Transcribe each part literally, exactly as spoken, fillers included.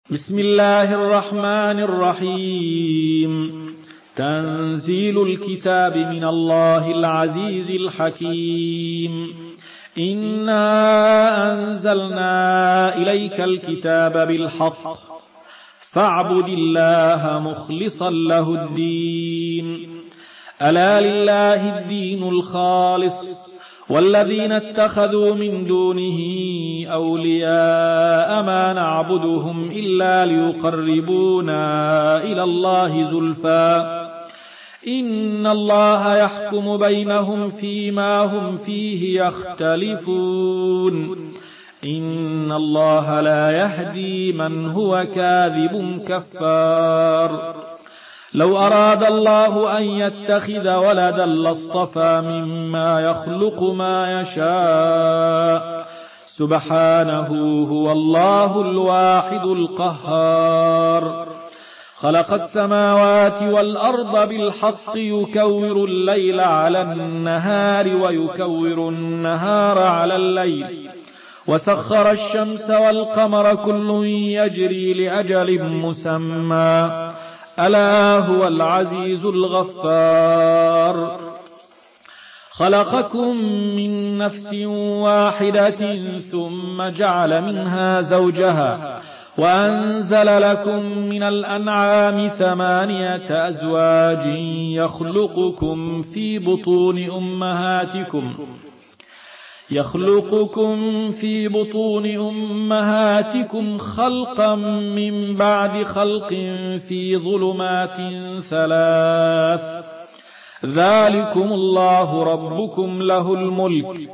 بسم الله الرحمن الرحيم. تنزيل الكتاب من الله العزيز الحكيم. إنا أنزلنا إليك الكتاب بالحق فاعبد الله مخلصا له الدين. ألا لله الدين الخالص والذين اتخذوا من دونه أولياء ما نعبدهم إلا ليقربونا إلى الله زلفى إن الله يحكم بينهم فيما هم فيه يختلفون إن الله لا يهدي من هو كاذب كفار. لو أراد الله أن يتخذ ولدا لاصطفى مما يخلق ما يشاء سبحانه هو الله الواحد القهار. خلق السماوات والأرض بالحق يكور الليل على النهار ويكور النهار على الليل وسخر الشمس والقمر كل يجري لأجل مسمى ألا هو العزيز الغفار. خلقكم من نفس واحدة ثم جعل منها زوجها وأنزل لكم من الأنعام ثمانية أزواج يخلقكم في بطون أمهاتكم يخلقكم في بطون أمهاتكم خلقا من بعد خلق في ظلمات ثلاث ذلكم الله ربكم له الملك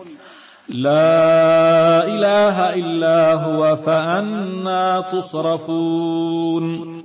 لا إله إلا هو فأنى تصرفون.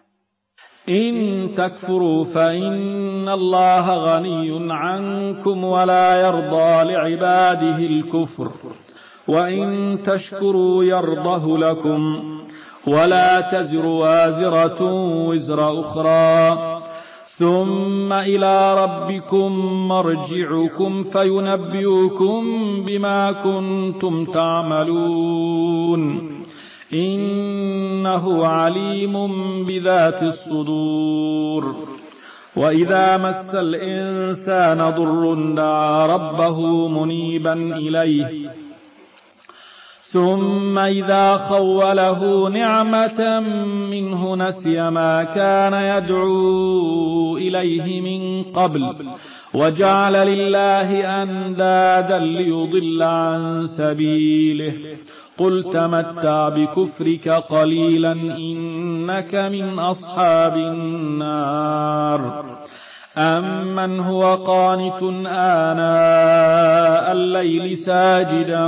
إن تكفروا فإن الله غني عنكم ولا يرضى لعباده الكفر وإن تشكروا يرضه لكم ولا تزر وازرة وزر أخرى ثم إلى ربكم مرجعكم فينبئكم بما كنتم تعملون إنه عليم بذات الصدور. وإذا مس الإنسان ضر دعا ربه منيبا إليه ثم إذا خوله نعمة منه نسي ما كان يدعو إليه من قبل وجعل لله أندادا ليضل عن سبيله قل تمتع بكفرك قليلا إنك من أصحاب النار. أمن هو قانت آناء الليل ساجدا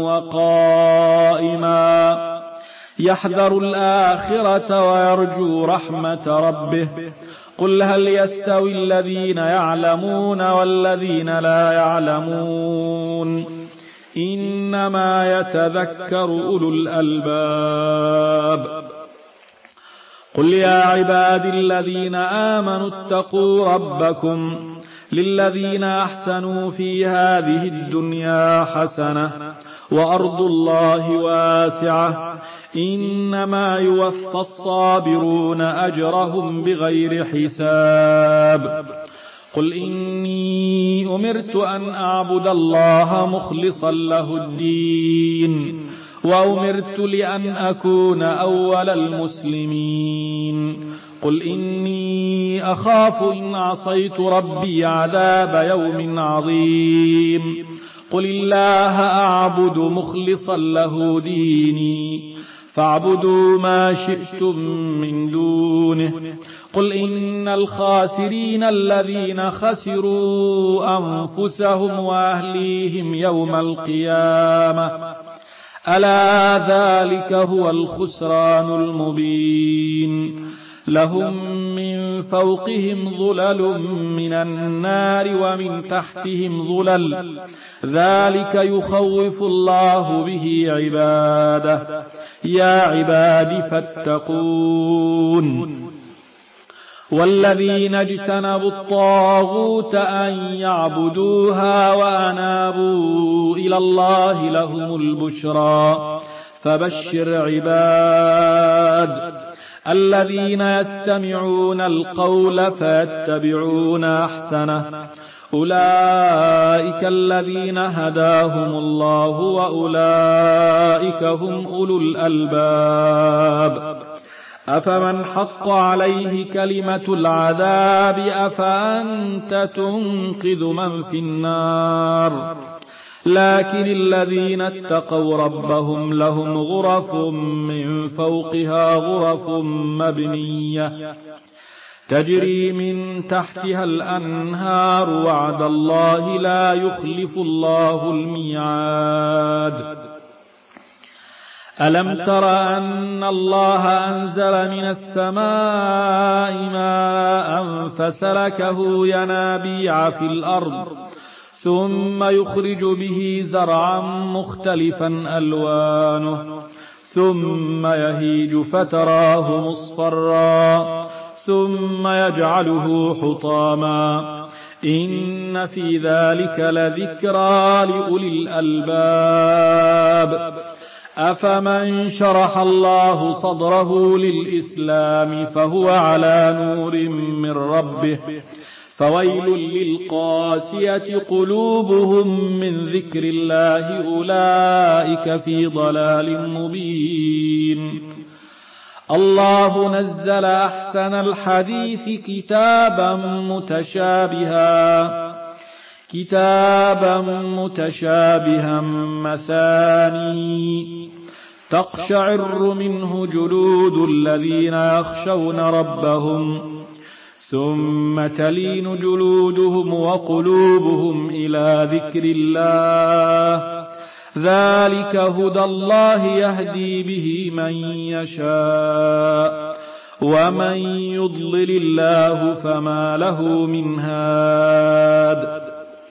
وقائما يحذر الآخرة ويرجو رحمة ربه قل هل يستوي الذين يعلمون والذين لا يعلمون إنما يتذكر أولو الألباب. قل يا عبادي الذين آمنوا اتقوا ربكم للذين أحسنوا في هذه الدنيا حسنة وأرض الله واسعة إنما يوفى الصابرون أجرهم بغير حساب. قل إني أمرت أن أعبد الله مخلصا له الدين وأمرت لأن أكون أول المسلمين. قل إني أخاف إن عصيت ربي عذاب يوم عظيم. قل الله أعبد مخلصا له ديني فاعبدوا ما شئتم من دونه. قل إن الخاسرين الذين خسروا أنفسهم وأهليهم يوم القيامة ألا ذلك هو الخسران المبين. لهم من فوقهم ظلل من النار ومن تحتهم ظلل ذلك يخوف الله به عباده يا عباد فاتقون. والذين اجتنبوا الطاغوت أن يعبدوها وأنابوا إلى الله لهم البشرى فبشر عباد الذين يستمعون القول فيتبعون أحسنه أولئك الذين هداهم الله وأولئك هم أولو الألباب أفمن حق عليه كلمة العذاب أفأنت تنقذ من في النار لكن الذين اتقوا ربهم لهم غرف من فوقها غرف مبنية تجري من تحتها الأنهار وعد الله لا يخلف الله الميعاد ألم تر أن الله أنزل من السماء ماء فسلكه ينابيع في الأرض ثم يخرج به زرعا مختلفا ألوانه ثم يهيج فتراه مصفرا ثم يجعله حطاما إن في ذلك لذكرى لأولي الألباب أفمن شرح الله صدره للإسلام فهو على نور من ربه فويل للقاسية قلوبهم من ذكر الله أولئك في ضلال مبين الله نزل أحسن الحديث كتابا متشابها كتابا متشابها مثاني تقشعر منه جلود الذين يخشون ربهم ثم تلين جلودهم وقلوبهم إلى ذكر الله ذلك هدى الله يهدي به من يشاء ومن يضلل الله فما له من هاد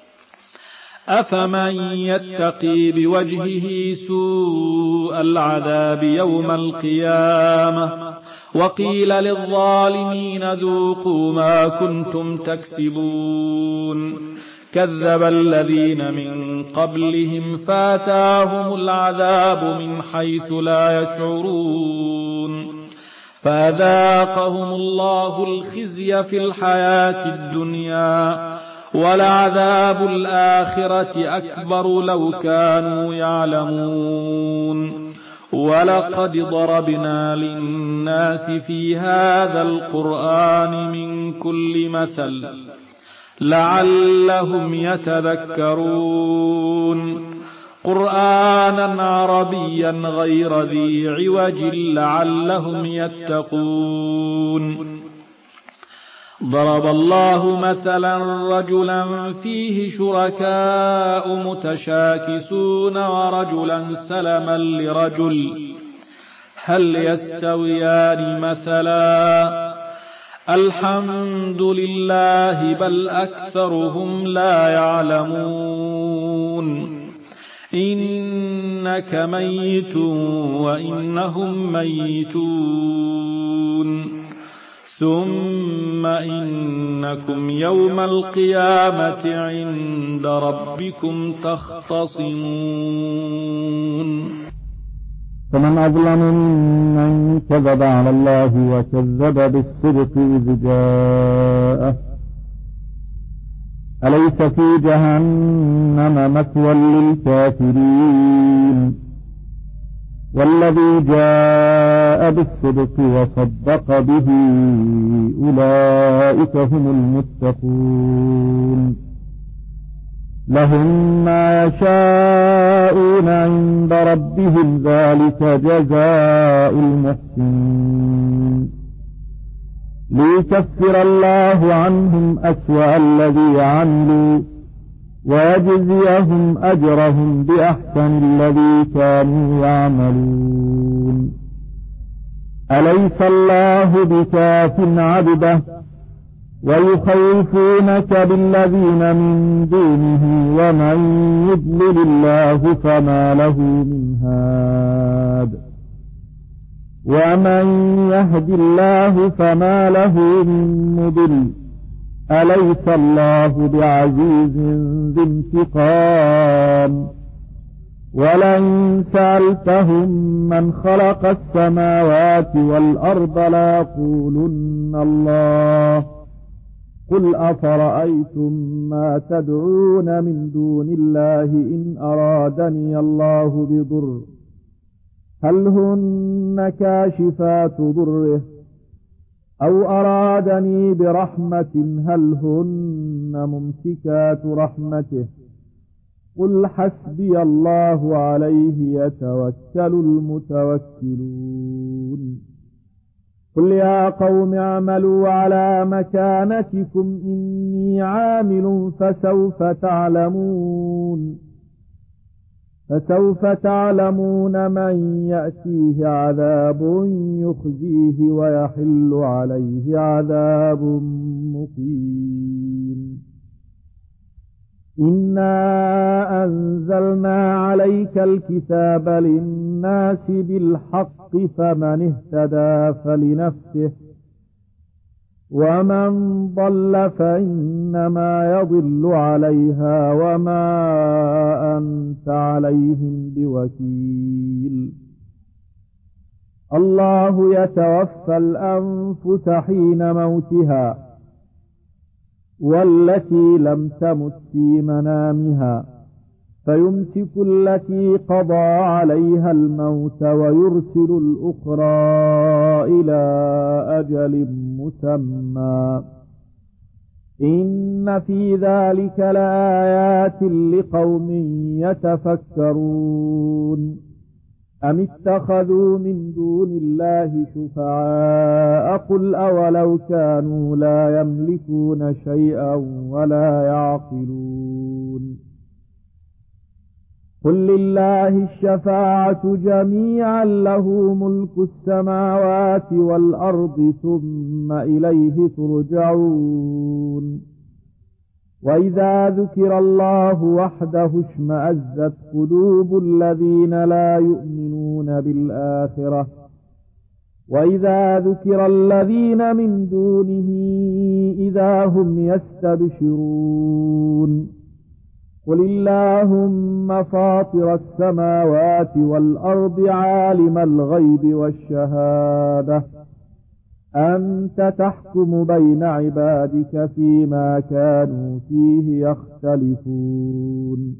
أفمن يتقي بوجهه سوء العذاب يوم القيامة وقيل للظالمين ذوقوا ما كنتم تكسبون كذب الذين من قبلهم فاتاهم العذاب من حيث لا يشعرون فأذاقهم الله الخزي في الحياة الدنيا ولعذاب الآخرة أكبر لو كانوا يعلمون ولقد ضربنا للناس في هذا القرآن من كل مثل لعلهم يتذكرون قرآنا عربيا غير ذي عوج لعلهم يتقون ضرب الله مثلا رجلا فيه شركاء متشاكسون ورجلا سلما لرجل هل يستويان مثلا الحمد لله بل أكثرهم لا يعلمون إنك ميت وإنهم ميتون ثم إنكم يوم القيامة عند ربكم تختصمون فمن أظلم ممن كذب على الله وكذب بالصدق إذ جاءه أليس في جهنم مثوى للكافرين والذي جاء بالصدق وصدق به أولئك هم المتقون لهم ما يشاءون عند ربهم ذلك جزاء المحسنين ليكفر الله عنهم أسوأ الذي عملوا ويجزيهم أجرهم بأحسن الذي كانوا يعملون أليس الله بكاف عبده ويخوفونك بالذين من دونه ومن يضلل الله فما له من هاد ومن يهد الله فما له من مضل أليس الله بعزيز ذي انتقام ولئن سألتهم من خلق السماوات والأرض ليقولن الله قل أفرأيتم ما تدعون من دون الله إن أرادني الله بضر هل هن كاشفات ضره أو أرادني برحمة هل هن ممسكات رحمته قل حسبي الله عليه يتوكل المتوكلون قل يا قوم اعملوا على مكانتكم إني عامل فسوف تعلمون فسوف تعلمون من يأتيه عذاب يخزيه ويحل عليه عذاب مقيم إنا أنزلنا عليك الكتاب للناس بالحق فمن اهتدى فلنفسه ومن ضل فإنما يضل عليها وما أنت عليهم بوكيل الله يتوفى الأنفس حين موتها والتي لم تمت في منامها فيمسك التي قضى عليها الموت ويرسل الأخرى إلى أجل مسمى إن في ذلك لآيات لقوم يتفكرون أم اتخذوا من دون الله شفعاء قل أولو كانوا لا يملكون شيئا ولا يعقلون قل لله الشفاعة جميعا له ملك السماوات والأرض ثم إليه ترجعون وإذا ذكر الله وحده اشمأزت قلوب الذين لا يؤمنون بالآخرة وإذا ذكر الذين من دونه إذا هم يستبشرون قل اللهم فاطر السماوات والأرض عالم الغيب والشهادة أنت تحكم بين عبادك فيما كانوا فيه يختلفون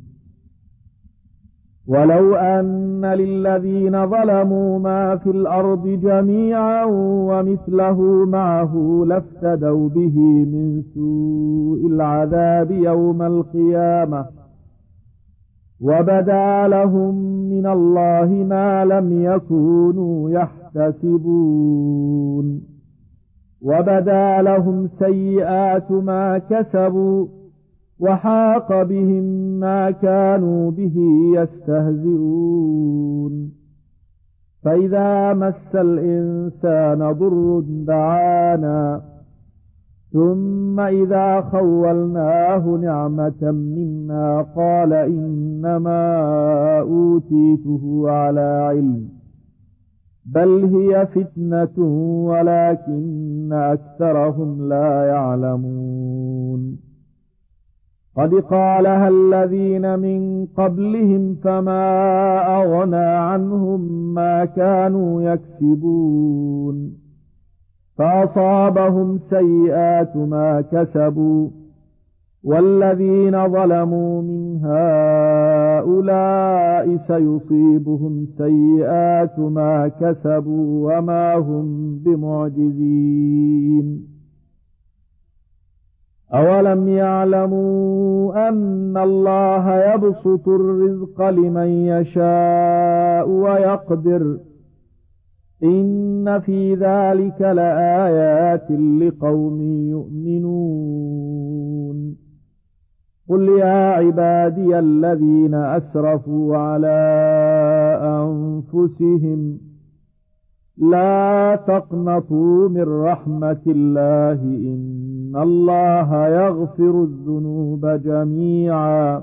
ولو أن للذين ظلموا ما في الأرض جميعا ومثله معه لافتدوا به من سوء العذاب يوم القيامة وبدا لهم من الله ما لم يكونوا يحتسبون وبدا لهم سيئات ما كسبوا وحاق بهم ما كانوا به يستهزئون فإذا مس الإنسان ضر دعانا ثم إذا خولناه نعمة منا قال إنما أوتيته على علم بل هي فتنة ولكن أكثرهم لا يعلمون قد قالها الذين من قبلهم فما أغنى عنهم ما كانوا يكسبون فأصابهم سيئات ما كسبوا والذين ظلموا من هؤلاء سيصيبهم سيئات ما كسبوا وما هم بمعجزين أولم يعلموا أن الله يبسط الرزق لمن يشاء ويقدر إن في ذلك لآيات لقوم يؤمنون قل يا عبادي الذين أسرفوا على أنفسهم لا تقنطوا من رحمة الله إن الله يغفر الذنوب جميعا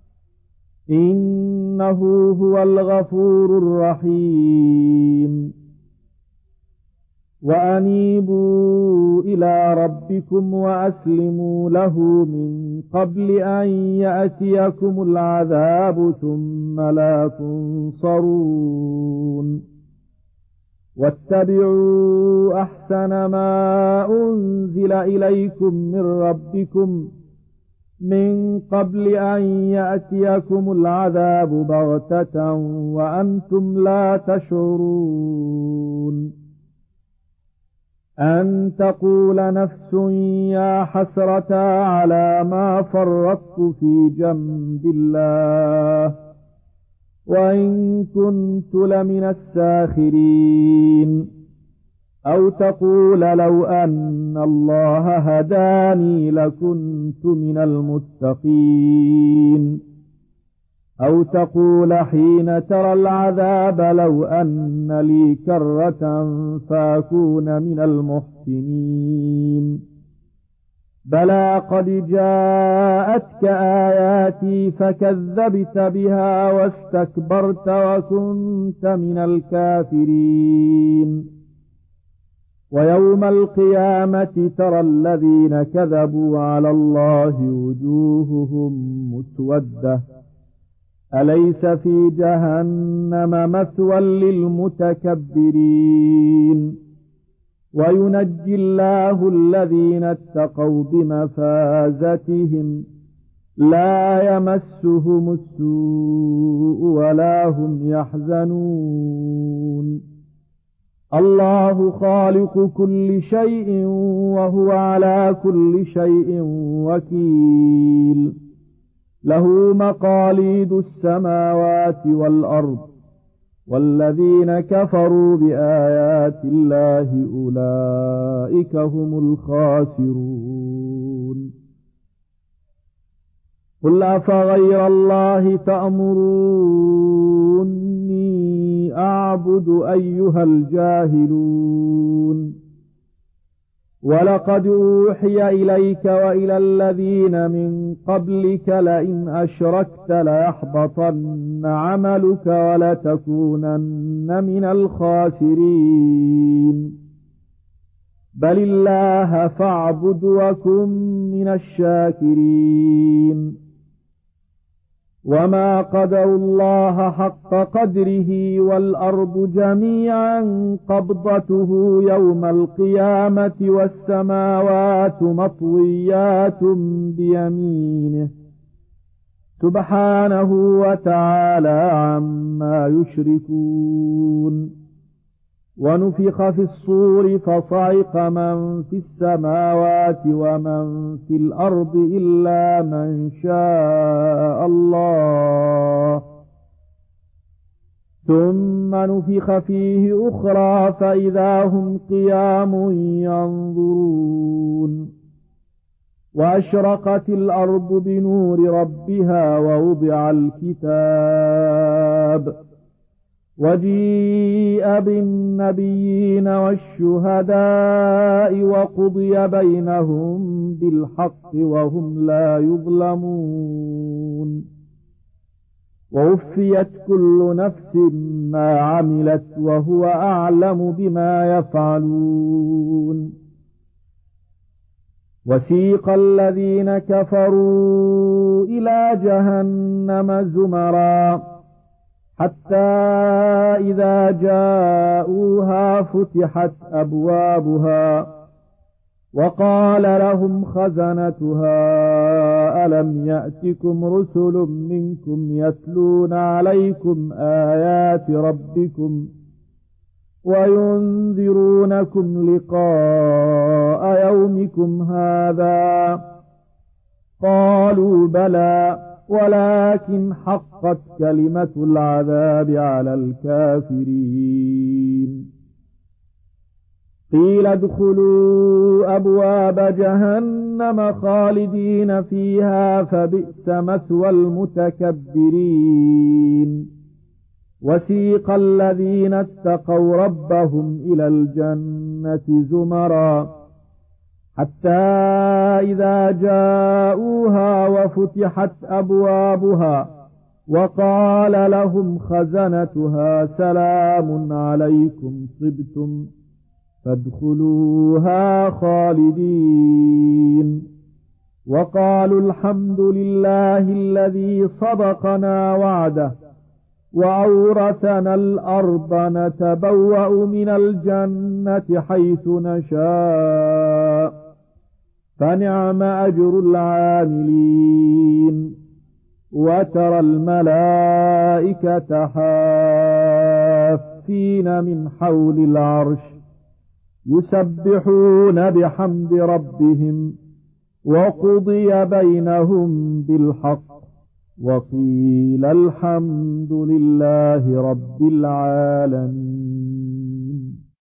إنه هو الغفور الرحيم وأنيبوا إلى ربكم وأسلموا له من قبل أن يأتيكم العذاب ثم لا تنصرون واتبعوا أحسن ما أنزل إليكم من ربكم من قبل أن يأتيكم العذاب بغتة وأنتم لا تشعرون أن تقول نفس يا حسرة على ما فرطت في جنب الله وإن كنت لمن الساخرين أو تقول لو أن الله هداني لكنت من المتقين أو تقول حين ترى العذاب لو أن لي كرة فأكون من المحسنين بلى قد جاءتك آياتي فكذبت بها واستكبرت وكنت من الكافرين ويوم القيامة ترى الذين كذبوا على الله وجوههم مسودة أليس في جهنم مثوى للمتكبرين وينجي الله الذين اتقوا بمفازتهم لا يمسهم السوء ولا هم يحزنون الله خالق كل شيء وهو على كل شيء وكيل له مقاليد السماوات والأرض والذين كفروا بآيات الله أولئك هم الخاسرون قل أفغير الله تأمروني أعبد أيها الجاهلون ولقد أوحي إليك وإلى الذين من قبلك لئن أشركت ليحبطن عملك ولتكونن من الخاسرين بل الله فاعبد وكن من الشاكرين وما قدروا الله حق قدره والأرض جميعا قبضته يوم القيامة والسماوات مطويات بيمينه سبحانه وتعالى عما يشركون ونفخ في الصور فصعق من في السماوات ومن في الأرض إلا من شاء الله ثم نفخ فيه أخرى فإذا هم قيام ينظرون وأشرقت الأرض بنور ربها ووضع الكتاب وجيء بالنبيين والشهداء وقضي بينهم بالحق وهم لا يظلمون ووفيت كل نفس ما عملت وهو أعلم بما يفعلون وسيق الذين كفروا إلى جهنم زمرا حتى إذا جاءوها فتحت أبوابها وقال لهم خزنتها ألم يأتكم رسل منكم يتلون عليكم آيات ربكم وينذرونكم لقاء يومكم هذا قالوا بلى ولكن حقت كلمة العذاب على الكافرين قيل ادخلوا أبواب جهنم خالدين فيها فبئس مثوى المتكبرين وسيق الذين اتقوا ربهم إلى الجنة زمرا حتى إذا جاءوها وفتحت أبوابها وقال لهم خزنتها سلام عليكم طبتم فادخلوها خالدين وقالوا الحمد لله الذي صدقنا وعده وأورثنا الأرض نتبوأ من الجنة حيث نشاء فنعم أجر العاملين وترى الملائكة حافين من حول العرش يسبحون بحمد ربهم وقضي بينهم بالحق وقيل الحمد لله رب العالمين